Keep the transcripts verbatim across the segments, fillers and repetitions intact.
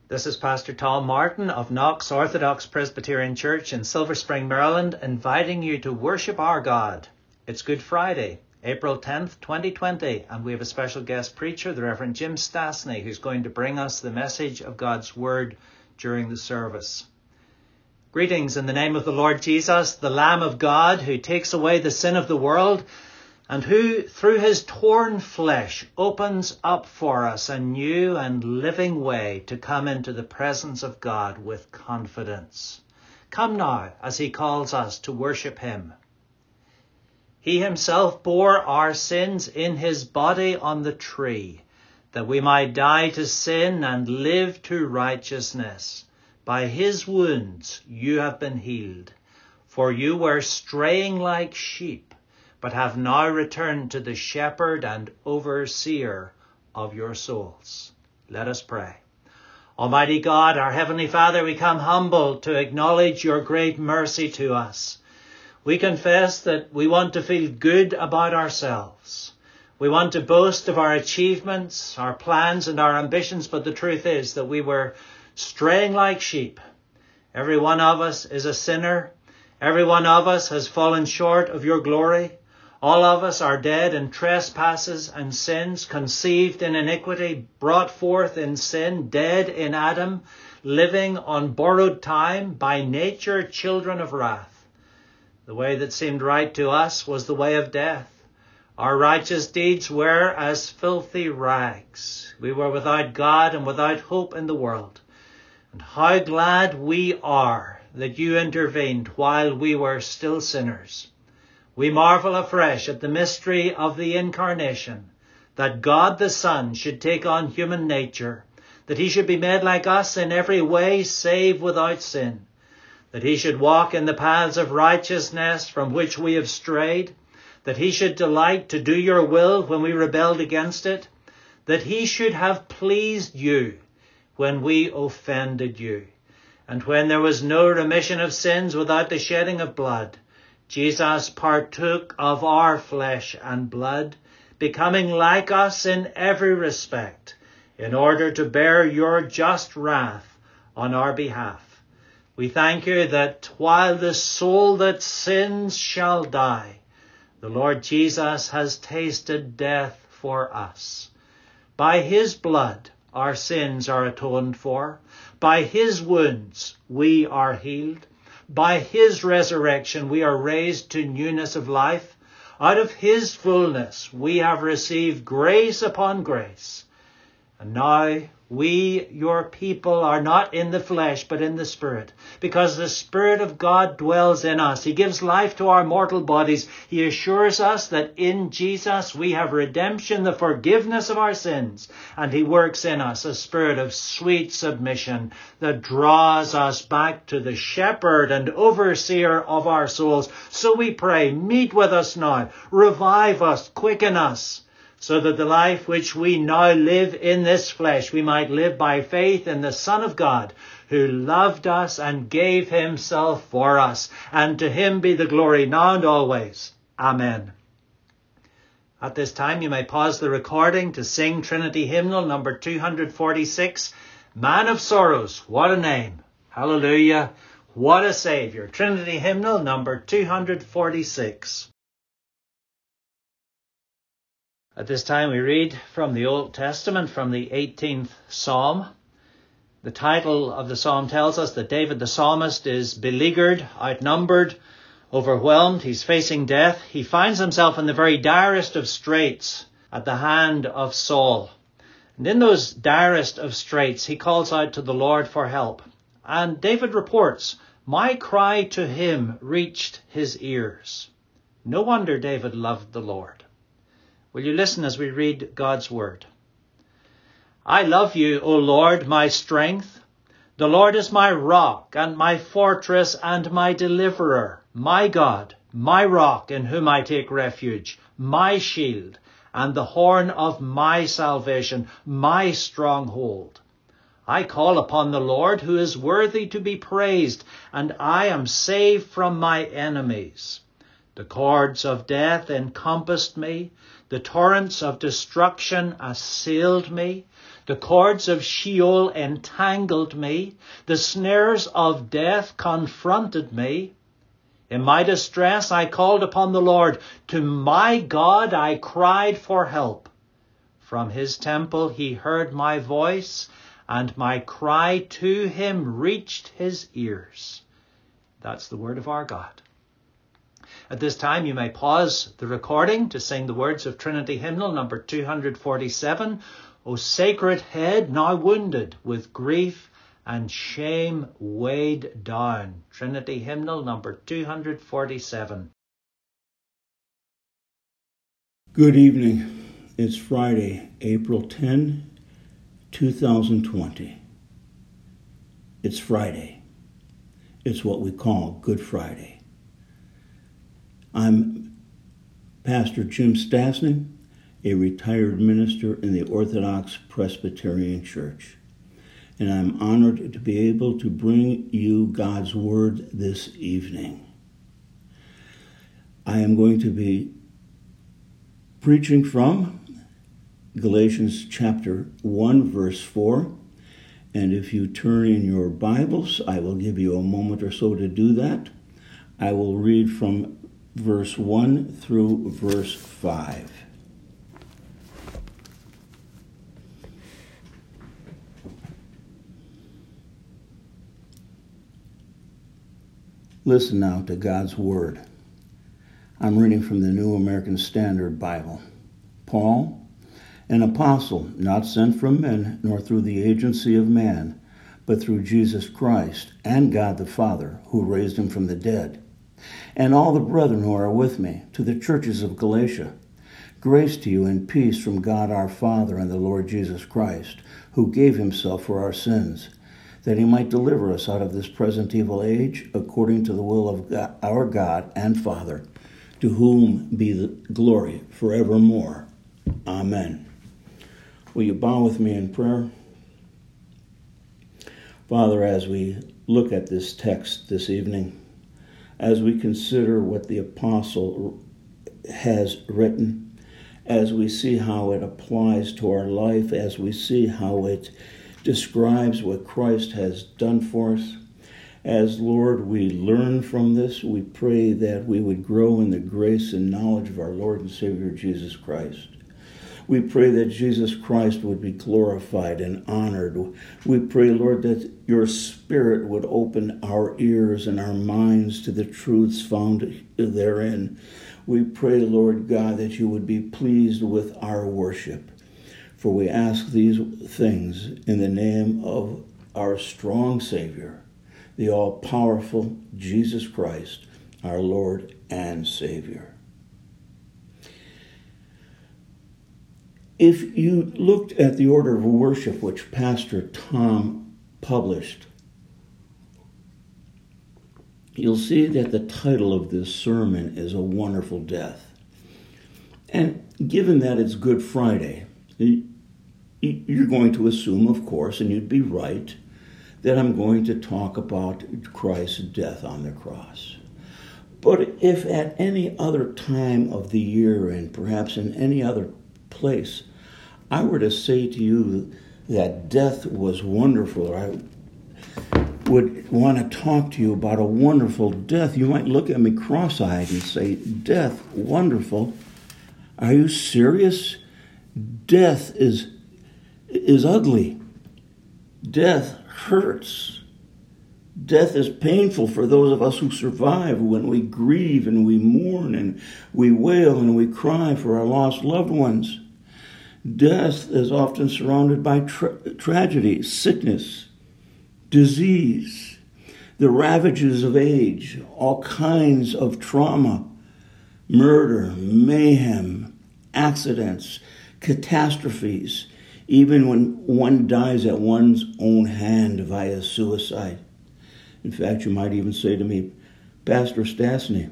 This is Pastor Tom Martin of Knox Orthodox Presbyterian Church in Silver Spring, Maryland, inviting you to worship our God. It's Good Friday, April tenth, twenty twenty, and we have a special guest preacher, the Reverend Jim Stastny, who's going to bring us the message of God's Word during the service. Greetings in the name of the Lord Jesus, the Lamb of God, who takes away the sin of the world, and who, through his torn flesh, opens up for us a new and living way to come into the presence of God with confidence. Come now, as he calls us to worship him. He himself bore our sins in his body on the tree, that we might die to sin and live to righteousness. By his wounds you have been healed, for you were straying like sheep, but have now returned to the shepherd and overseer of your souls. Let us pray. Almighty God, our Heavenly Father, we come humble to acknowledge your great mercy to us. We confess that we want to feel good about ourselves. We want to boast of our achievements, our plans and our ambitions, but the truth is that we were straying like sheep. Every one of us is a sinner. Every one of us has fallen short of your glory. All of us are dead in trespasses and sins, conceived in iniquity, brought forth in sin, dead in Adam, living on borrowed time, by nature children of wrath. The way that seemed right to us was the way of death. Our righteous deeds were as filthy rags. We were without God and without hope in the world. And how glad we are that you intervened while we were still sinners. We marvel afresh at the mystery of the incarnation, that God the Son should take on human nature, that he should be made like us in every way save without sin, that he should walk in the paths of righteousness from which we have strayed, that he should delight to do your will when we rebelled against it, that he should have pleased you when we offended you, and when there was no remission of sins without the shedding of blood, Jesus partook of our flesh and blood, becoming like us in every respect, in order to bear your just wrath on our behalf. We thank you that while the soul that sins shall die, the Lord Jesus has tasted death for us. By his blood our sins are atoned for. By his wounds we are healed. By his resurrection we are raised to newness of life. Out of his fullness we have received grace upon grace. And now we, your people, are not in the flesh but in the Spirit, because the Spirit of God dwells in us. He gives life to our mortal bodies. He assures us that in Jesus we have redemption, the forgiveness of our sins, and he works in us a spirit of sweet submission that draws us back to the shepherd and overseer of our souls. So we pray, meet with us now, revive us, quicken us, so that the life which we now live in this flesh, we might live by faith in the Son of God, who loved us and gave himself for us. And to him be the glory now and always. Amen. At this time, you may pause the recording to sing Trinity Hymnal number two forty-six, Man of Sorrows, what a name. Hallelujah, what a Saviour. Trinity Hymnal number two forty-six. At this time we read from the Old Testament, from the eighteenth Psalm. The title of the psalm tells us that David the psalmist is beleaguered, outnumbered, overwhelmed. He's facing death. He finds himself in the very direst of straits at the hand of Saul. And in those direst of straits, he calls out to the Lord for help. And David reports, my cry to him reached his ears. No wonder David loved the Lord. Will you listen as we read God's word? I love you, O Lord, my strength. The Lord is my rock and my fortress and my deliverer, my God, my rock in whom I take refuge, my shield and the horn of my salvation, my stronghold. I call upon the Lord, who is worthy to be praised, and I am saved from my enemies. The cords of death encompassed me. The torrents of destruction assailed me. The cords of Sheol entangled me. The snares of death confronted me. In my distress I called upon the Lord. To my God I cried for help. From his temple he heard my voice, and my cry to him reached his ears. That's the word of our God. At this time, you may pause the recording to sing the words of Trinity Hymnal number two hundred forty-seven. O sacred head, now wounded with grief and shame weighed down. Trinity Hymnal number two hundred forty-seven. Good evening. It's Friday, April tenth, two thousand twenty. It's Friday. It's what we call Good Friday. I'm Pastor Jim Stastny, a retired minister in the Orthodox Presbyterian Church, and I'm honored to be able to bring you God's Word this evening. I am going to be preaching from Galatians chapter one, verse four, and if you turn in your Bibles, I will give you a moment or so to do that. I will read from verse one through verse five. Listen now to God's Word. I'm reading from the New American Standard Bible. Paul, an apostle, not sent from men, nor through the agency of man, but through Jesus Christ and God the Father, who raised him from the dead, and all the brethren who are with me, to the churches of Galatia. Grace to you and peace from God our Father and the Lord Jesus Christ, who gave himself for our sins, that he might deliver us out of this present evil age, according to the will of God, our God and Father, to whom be the glory forevermore. Amen. Will you bow with me in prayer? Father, as we look at this text this evening, as we consider what the apostle has written, as we see how it applies to our life, as we see how it describes what Christ has done for us, as, Lord, we learn from this, we pray that we would grow in the grace and knowledge of our Lord and Savior Jesus Christ. We pray that Jesus Christ would be glorified and honored. We pray, Lord, that your Spirit would open our ears and our minds to the truths found therein. We pray, Lord God, that you would be pleased with our worship. For we ask these things in the name of our strong Savior, the all-powerful Jesus Christ, our Lord and Savior. If you looked at the order of worship which Pastor Tom published, you'll see that the title of this sermon is A Wonderful Death. And given that it's Good Friday, you're going to assume, of course, and you'd be right, that I'm going to talk about Christ's death on the cross. But if at any other time of the year and perhaps in any other place, I were to say to you that death was wonderful, or I would want to talk to you about a wonderful death, you might look at me cross-eyed and say, death, wonderful? Are you serious? Death is, is ugly. Death hurts. Death is painful for those of us who survive when we grieve and we mourn and we wail and we cry for our lost loved ones. Death is often surrounded by tra- tragedy, sickness, disease, the ravages of age, all kinds of trauma, murder, mayhem, accidents, catastrophes, even when one dies at one's own hand via suicide. In fact, you might even say to me, Pastor Stastny,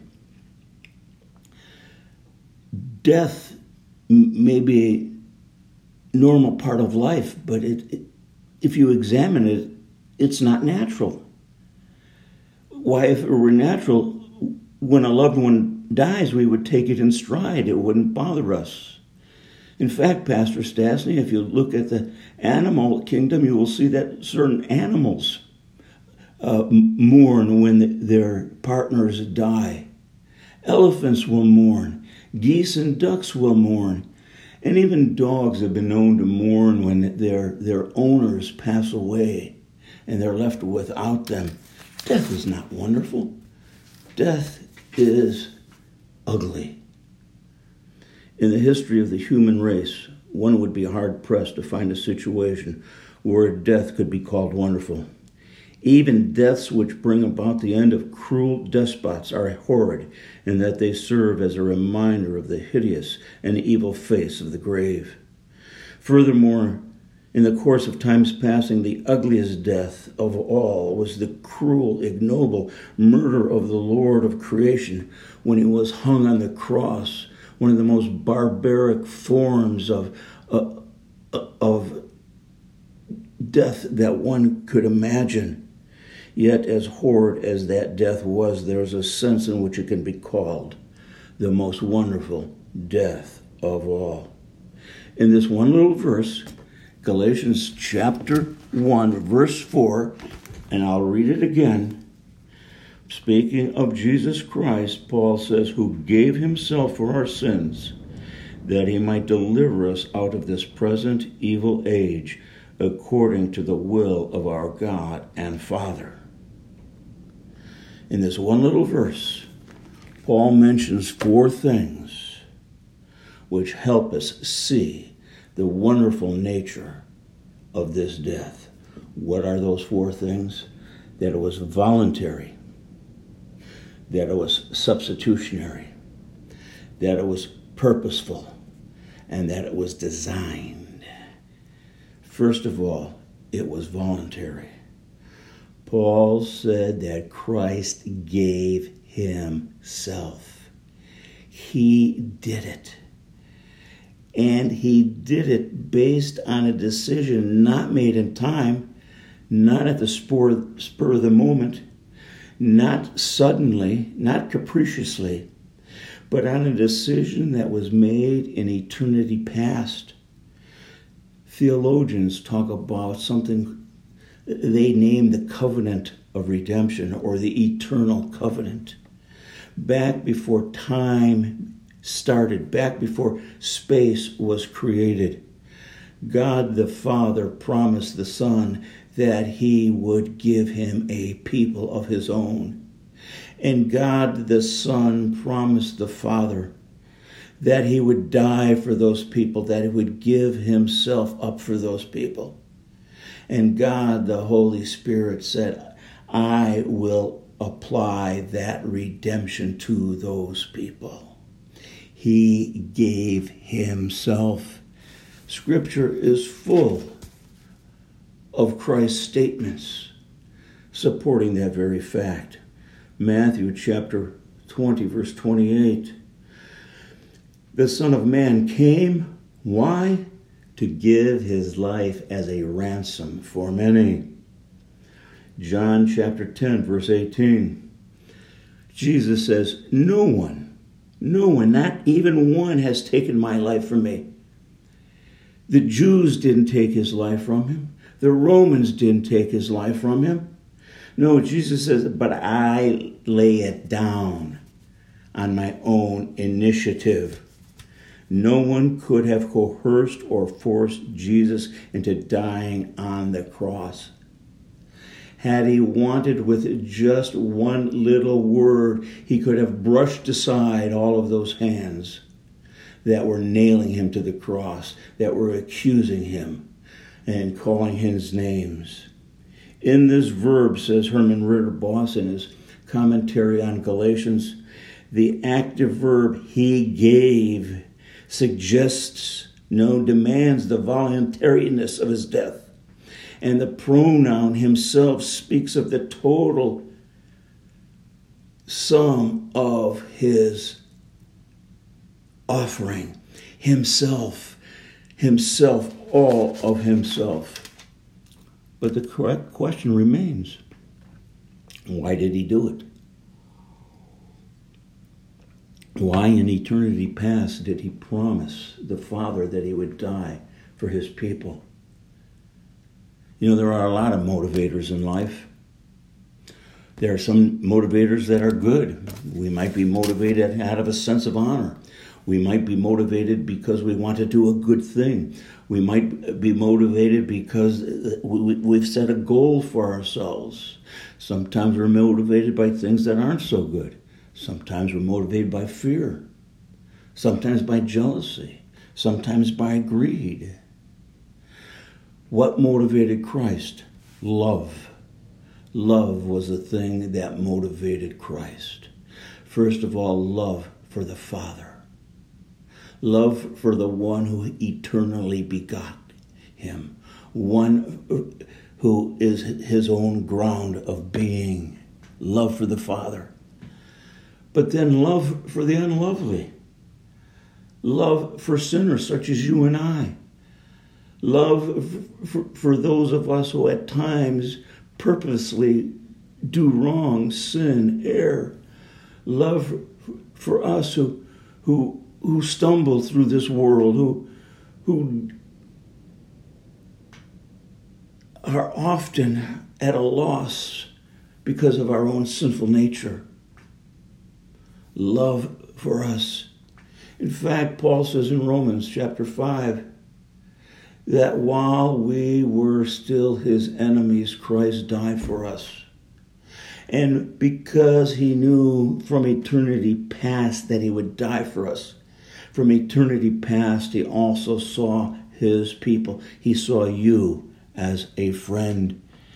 death may be a normal part of life, but it, it, if you examine it, it's not natural. Why, if it were natural, when a loved one dies, we would take it in stride. It wouldn't bother us. In fact, Pastor Stasny, if you look at the animal kingdom, you will see that certain animals uh, mourn when the, their partners die. Elephants will mourn. Geese and ducks will mourn. And even dogs have been known to mourn when their, their owners pass away and they're left without them. Death is not wonderful. Death is ugly. In the history of the human race, one would be hard-pressed to find a situation where death could be called wonderful. Even deaths which bring about the end of cruel despots are horrid in that they serve as a reminder of the hideous and evil face of the grave. Furthermore, in the course of time's passing, the ugliest death of all was the cruel, ignoble murder of the Lord of creation when he was hung on the cross, one of the most barbaric forms of, uh, of death that one could imagine. Yet, as horrid as that death was, there's a sense in which it can be called the most wonderful death of all. In this one little verse, Galatians chapter one, verse four, and I'll read it again. Speaking of Jesus Christ, Paul says, who gave himself for our sins, that he might deliver us out of this present evil age, according to the will of our God and Father. In this one little verse, Paul mentions four things which help us see the wonderful nature of this death. What are those four things? That it was voluntary, that it was substitutionary, that it was purposeful, and that it was designed. First of all, it was voluntary. Paul said that Christ gave himself. He did it. And he did it based on a decision not made in time, not at the spur, spur of the moment, not suddenly, not capriciously, but on a decision that was made in eternity past. Theologians talk about something they name the covenant of redemption, or the eternal covenant. Back before time started, back before space was created, God the Father promised the Son that he would give him a people of his own. And God the Son promised the Father that he would die for those people, that he would give himself up for those people. And God, the Holy Spirit, said, I will apply that redemption to those people. He gave himself. Scripture is full of Christ's statements supporting that very fact. Matthew chapter twenty, verse twenty-eight. The Son of Man came, why? To give his life as a ransom for many. John chapter ten, verse eighteen. Jesus says, no one, no one, not even one has taken my life from me. The Jews didn't take his life from him. The Romans didn't take his life from him. No, Jesus says, but I lay it down on my own initiative. No one could have coerced or forced Jesus into dying on the cross. Had he wanted, with just one little word, he could have brushed aside all of those hands that were nailing him to the cross, that were accusing him and calling his names. In this verb, says Herman Ridder-Boss in his commentary on Galatians, the active verb he gave suggests, no, demands the voluntariness of his death. And the pronoun himself speaks of the total sum of his offering. Himself, himself, all of himself. But the correct question remains, why did he do it? Why in eternity past did he promise the Father that he would die for his people? You know, there are a lot of motivators in life. There are some motivators that are good. We might be motivated out of a sense of honor. We might be motivated because we want to do a good thing. We might be motivated because we've set a goal for ourselves. Sometimes we're motivated by things that aren't so good. Sometimes we're motivated by fear. Sometimes by jealousy. Sometimes by greed. What motivated Christ? Love. Love was the thing that motivated Christ. First of all, love for the Father. Love for the one who eternally begot him. One who is his own ground of being. Love for the Father. But then love for the unlovely. Love for sinners such as you and I. Love for, for those of us who at times purposely do wrong, sin, err. Love for us who who who stumble through this world, who who are often at a loss because of our own sinful nature. Love for us. In fact, Paul says in Romans chapter five that while we were still his enemies, Christ died for us. And because he knew from eternity past that he would die for us, from eternity past, he also saw his people. He saw you as a friend.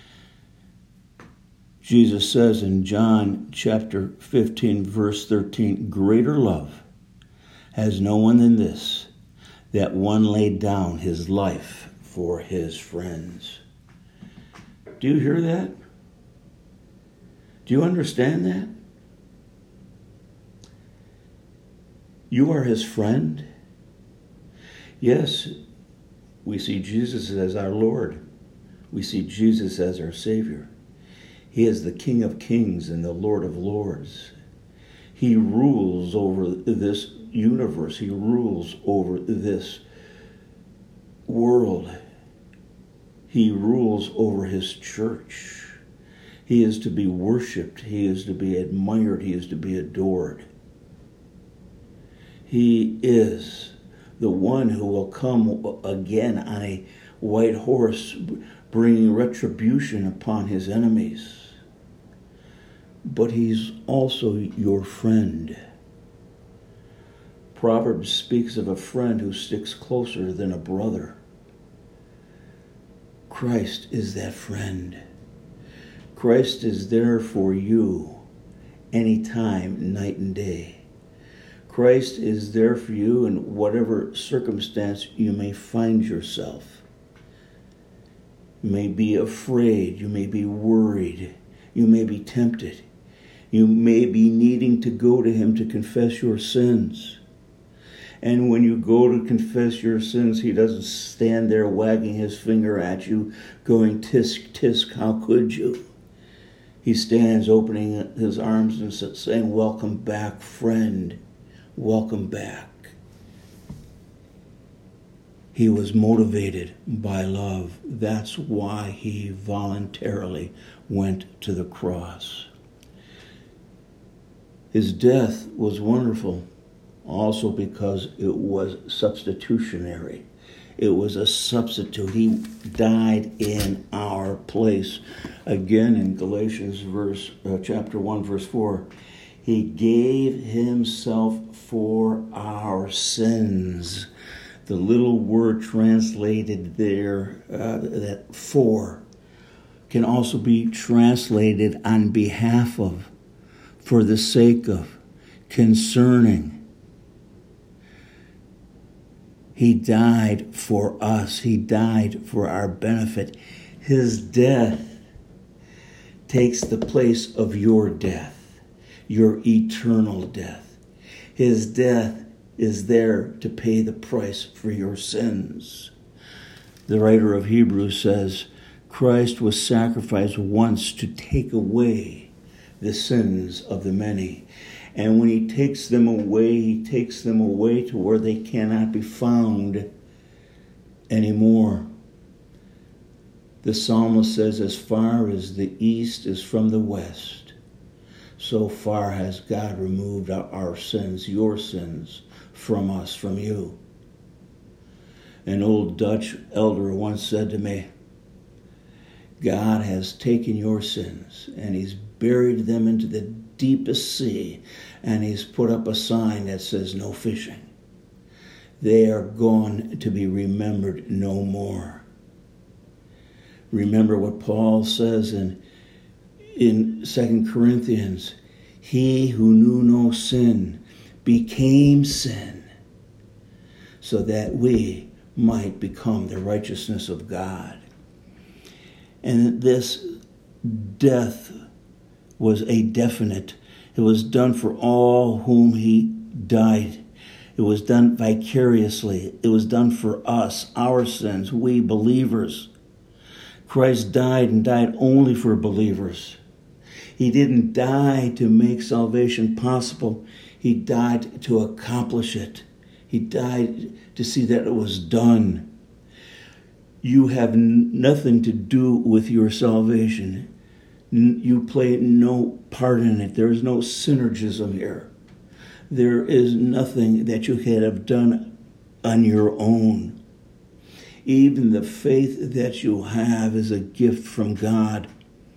Jesus says in John chapter fifteen, verse thirteen, greater love has no one than this, that one laid down his life for his friends. Do you hear that? Do you understand that? You are his friend. Yes, we see Jesus as our Lord. We see Jesus as our Savior. He is the King of Kings and the Lord of Lords. He rules over this universe. He rules over this world. He rules over his church. He is to be worshipped. He is to be admired. He is to be adored. He is the one who will come again on a white horse, bringing retribution upon his enemies. But he's also your friend. Proverbs speaks of a friend who sticks closer than a brother. Christ is that friend. Christ is there for you anytime, night and day. Christ is there for you in whatever circumstance you may find yourself. You may be afraid. You may be worried. You may be tempted. You may be needing to go to him to confess your sins. And when you go to confess your sins, he doesn't stand there wagging his finger at you, going, tisk, tisk, how could you? He stands opening his arms and saying, welcome back, friend. Welcome back. He was motivated by love. That's why he voluntarily went to the cross. His death was wonderful, also because it was substitutionary. It was a substitute. He died in our place. Again, in Galatians verse, uh, chapter one, verse four, he gave himself for our sins. The little word translated there, uh, that for, can also be translated on behalf of, for the sake of, concerning. He died for us. He died for our benefit. His death takes the place of your death, your eternal death. His death is there to pay the price for your sins. The writer of Hebrews says, Christ was sacrificed once to take away the sins of the many. And when he takes them away, he takes them away to where they cannot be found anymore. The psalmist says, as far as the east is from the west, so far has God removed our sins, your sins, from us, from you. An old Dutch elder once said to me, God has taken your sins and he's buried them into the deepest sea, and he's put up a sign that says no fishing. They are gone to be remembered no more. Remember what Paul says in, in Second Corinthians, he who knew no sin became sin so that we might become the righteousness of God. And this death was a definite. It was done for all whom he died. It was done vicariously. It was done for us, our sins, we believers. Christ died and died only for believers. He didn't die to make salvation possible. He died to accomplish it. He died to see that it was done. You have nothing to do with your salvation. You play no part in it. There is no synergism here. There is nothing that you could have done on your own. Even the faith that you have is a gift from God.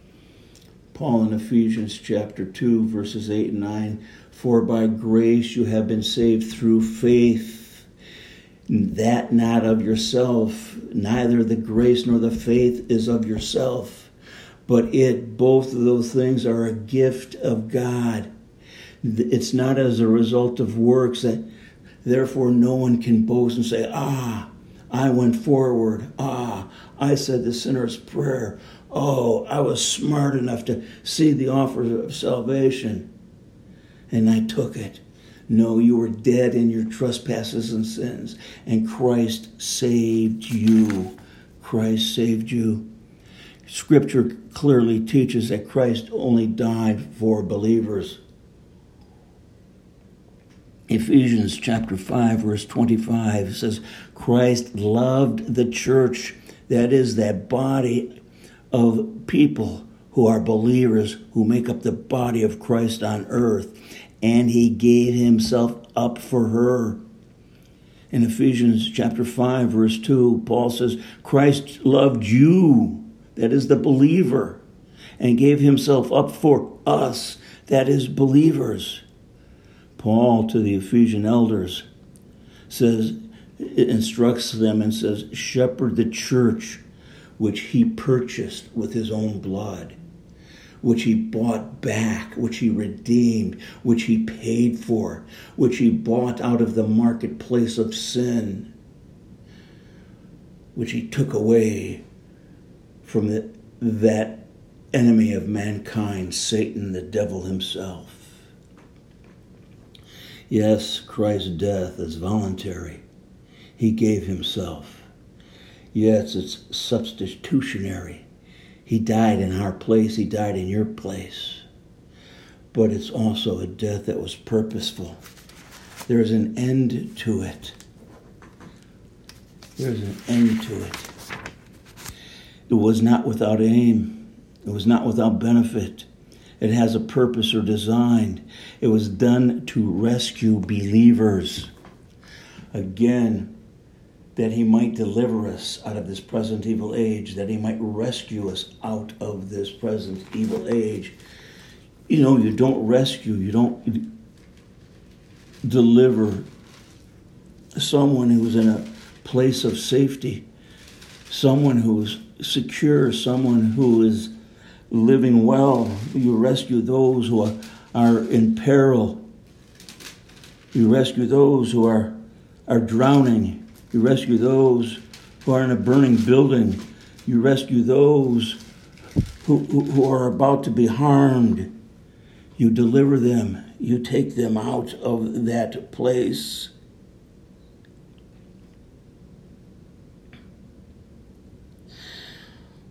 Paul in Ephesians chapter two, verses eight and nine, for by grace you have been saved through faith, that not of yourself, neither the grace nor the faith is of yourself, but it, both of those things are a gift of God. It's not as a result of works, that therefore no one can boast and say, ah, I went forward. Ah, I said the sinner's prayer. Oh, I was smart enough to see the offer of salvation, and I took it. No, you were dead in your trespasses and sins, and Christ saved you. Christ saved you. Scripture clearly teaches that Christ only died for believers. Ephesians chapter five, verse twenty-five says, Christ loved the church, that is, that body of people who are believers, who make up the body of Christ on earth, and he gave himself up for her. In Ephesians chapter five, verse two, Paul says, Christ loved you, that is the believer, and gave himself up for us, that is believers. Paul to the Ephesian elders says, it instructs them and says, shepherd the church which he purchased with his own blood, which he bought back, which he redeemed, which he paid for, which he bought out of the marketplace of sin, which he took away from the, that enemy of mankind, Satan, the devil himself. Yes, Christ's death is voluntary. He gave himself. Yes, it's substitutionary. He died in our place. He died in your place. But it's also a death that was purposeful. There's an end to it. There's an end to it. It was not without aim. It was not without benefit. It has a purpose or design. It was done to rescue believers. Again, that he might deliver us out of this present evil age, that he might rescue us out of this present evil age. You know, you don't rescue, you don't deliver someone who's in a place of safety, someone who's secure, someone who is living well. You rescue those who are, are in peril. You rescue those who are, are drowning. You rescue those who are in a burning building. You rescue those who, who, who are about to be harmed. You deliver them. You take them out of that place.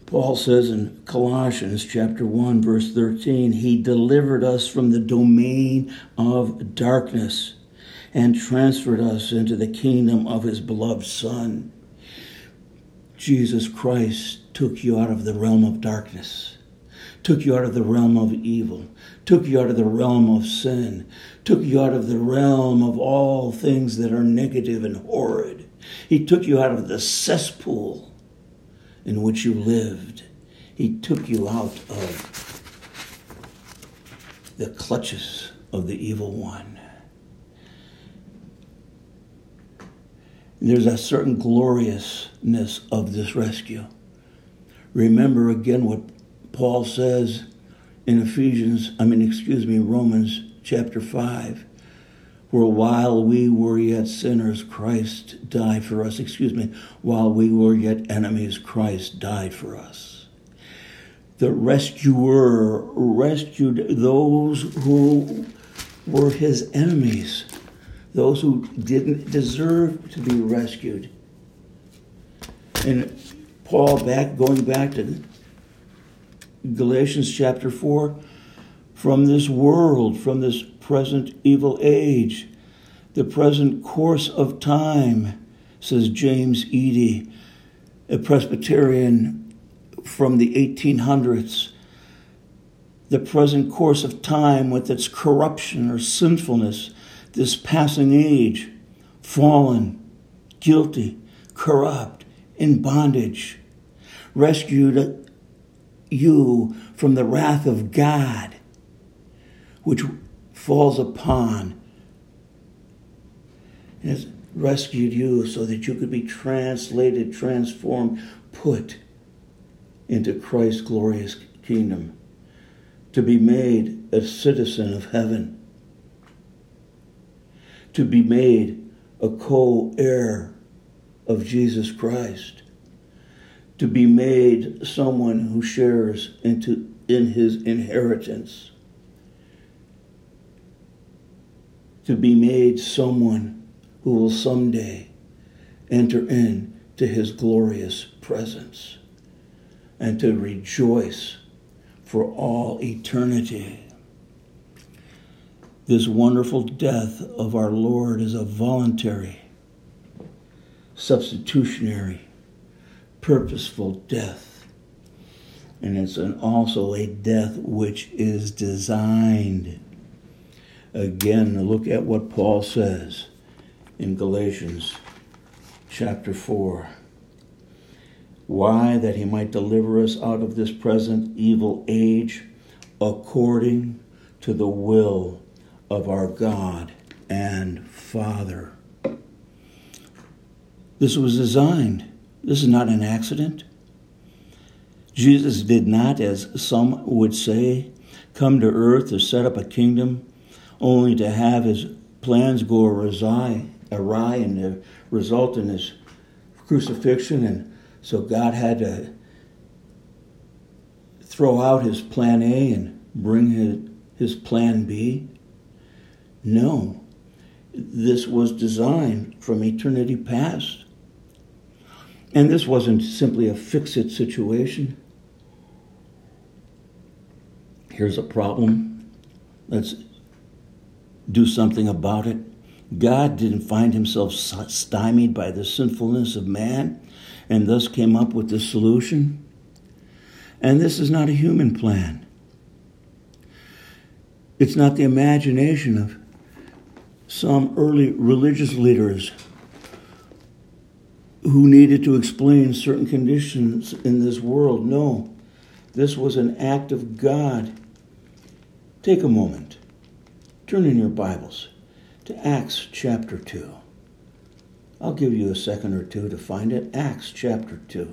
Paul says in Colossians chapter one, verse thirteen, he delivered us from the domain of darkness and transferred us into the kingdom of his beloved Son. Jesus Christ took you out of the realm of darkness, took you out of the realm of evil, took you out of the realm of sin, took you out of the realm of all things that are negative and horrid. He took you out of the cesspool in which you lived. He took you out of the clutches of the evil one. There's a certain gloriousness of this rescue. Remember again what Paul says in Ephesians, I mean, excuse me, Romans chapter five, where while we were yet sinners, Christ died for us. Excuse me, while we were yet enemies, Christ died for us. The rescuer rescued those who were his enemies, those who didn't deserve to be rescued. And Paul, back going back to Galatians chapter four, from this world, from this present evil age, the present course of time, says James Eady, a Presbyterian from the eighteen hundreds, the present course of time with its corruption or sinfulness, this passing age, fallen, guilty, corrupt, in bondage, rescued you from the wrath of God, which falls upon, and has rescued you so that you could be translated, transformed, put into Christ's glorious kingdom, to be made a citizen of heaven, to be made a co-heir of Jesus Christ, to be made someone who shares into in his inheritance, to be made someone who will someday enter into his glorious presence and to rejoice for all eternity. This wonderful death of our Lord is a voluntary, substitutionary, purposeful death. And it's an, also a death which is designed. Again, look at what Paul says in Galatians chapter four. Why? That he might deliver us out of this present evil age according to the will of our God and Father. This was designed. This is not an accident. Jesus did not, as some would say, come to earth to set up a kingdom only to have his plans go awry, awry and to result in his crucifixion. And so God had to throw out his plan A and bring his, his plan B. No, this was designed from eternity past. And this wasn't simply a fix-it situation. Here's a problem. Let's do something about it. God didn't find himself stymied by the sinfulness of man and thus came up with the solution. And this is not a human plan. It's not the imagination of some early religious leaders who needed to explain certain conditions in this world. No, this was an act of God. Take a moment. Turn in your Bibles to Acts chapter two. I'll give you a second or two to find it. Acts chapter two.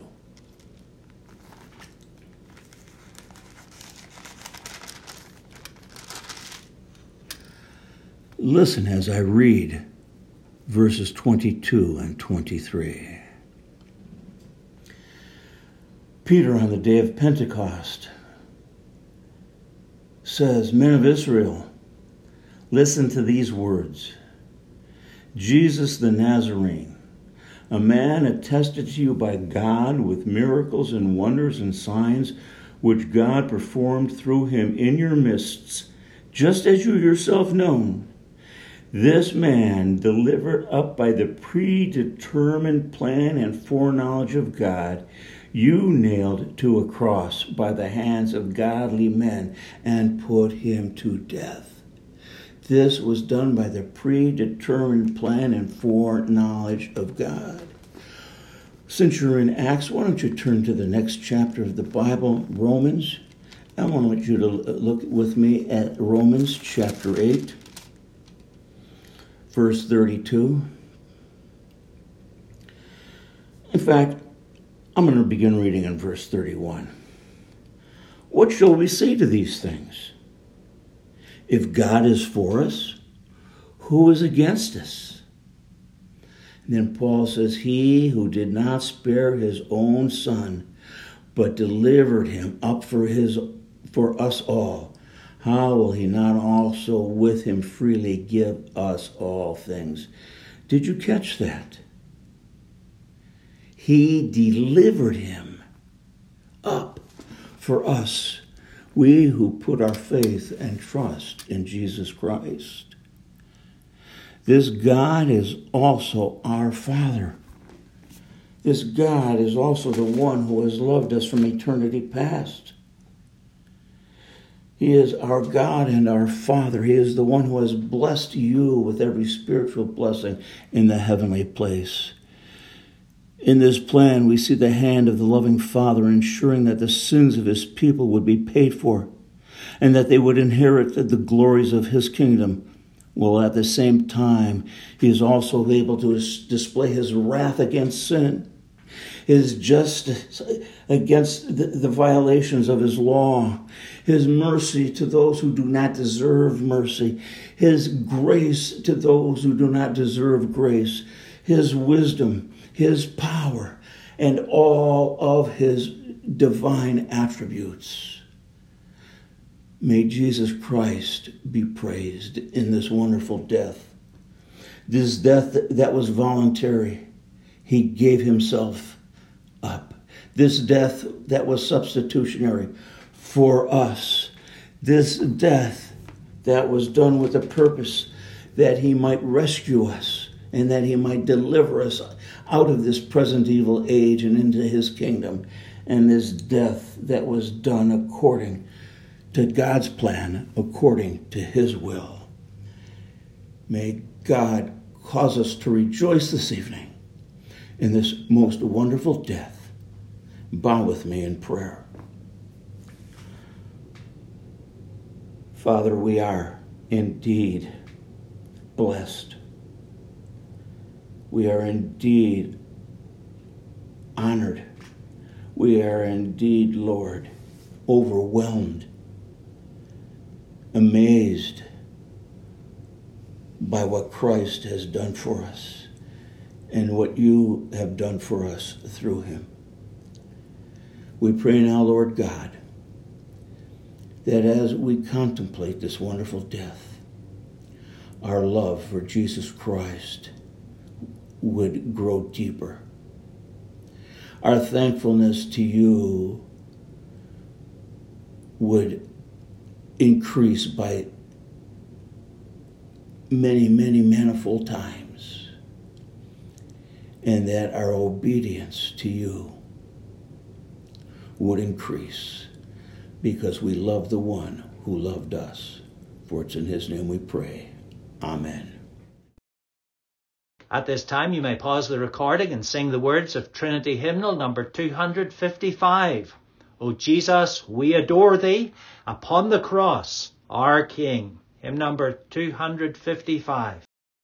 Listen as I read verses twenty-two and twenty-three. Peter, on the day of Pentecost, says, "Men of Israel, listen to these words. Jesus the Nazarene, a man attested to you by God with miracles and wonders and signs which God performed through him in your midst, just as you yourself know. This man, delivered up by the predetermined plan and foreknowledge of God, you nailed to a cross by the hands of godly men and put him to death. This was done by the predetermined plan and foreknowledge of God. Since you're in Acts, why don't you turn to the next chapter of the Bible, Romans. I want you to look with me at Romans chapter eight, verse thirty-two. In fact, I'm going to begin reading in verse thirty-one. What shall we say to these things? If God is for us, who is against us? And then Paul says, he who did not spare his own son, but delivered him up for his for us all, how will he not also with him freely give us all things? Did you catch that? He delivered him up for us, we who put our faith and trust in Jesus Christ. This God is also our Father. This God is also the one who has loved us from eternity past. He is our God and our Father. He is the one who has blessed you with every spiritual blessing in the heavenly place. In this plan, we see the hand of the loving Father ensuring that the sins of his people would be paid for and that they would inherit the glories of his kingdom. Well, at the same time, he is also able to display his wrath against sin, his justice against the, the violations of his law, his mercy to those who do not deserve mercy, his grace to those who do not deserve grace, his wisdom, his power, and all of his divine attributes. May Jesus Christ be praised in this wonderful death. This death that was voluntary. He gave himself up. This death that was substitutionary for us. This death that was done with a purpose that he might rescue us and that he might deliver us out of this present evil age and into his kingdom. And this death that was done according to God's plan, according to his will. May God cause us to rejoice this evening in this most wonderful death. Bow with me in prayer. Father, we are indeed blessed. We are indeed honored. We are indeed, Lord, overwhelmed, amazed by what Christ has done for us and what you have done for us through him. We pray now, Lord God, that as we contemplate this wonderful death, our love for Jesus Christ would grow deeper. Our thankfulness to you would increase by many, many manifold times, and that our obedience to you would increase because we love the one who loved us. For it's in his name we pray. Amen. At this time, you may pause the recording and sing the words of Trinity Hymnal number two hundred fifty-five. O Jesus, we adore thee, upon the cross, our King. Hymn number two hundred fifty-five.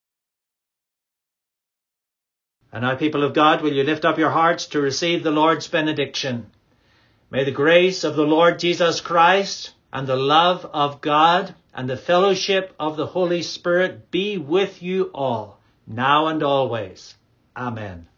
And now, people of God, will you lift up your hearts to receive the Lord's benediction? May the grace of the Lord Jesus Christ and the love of God and the fellowship of the Holy Spirit be with you all, now and always. Amen.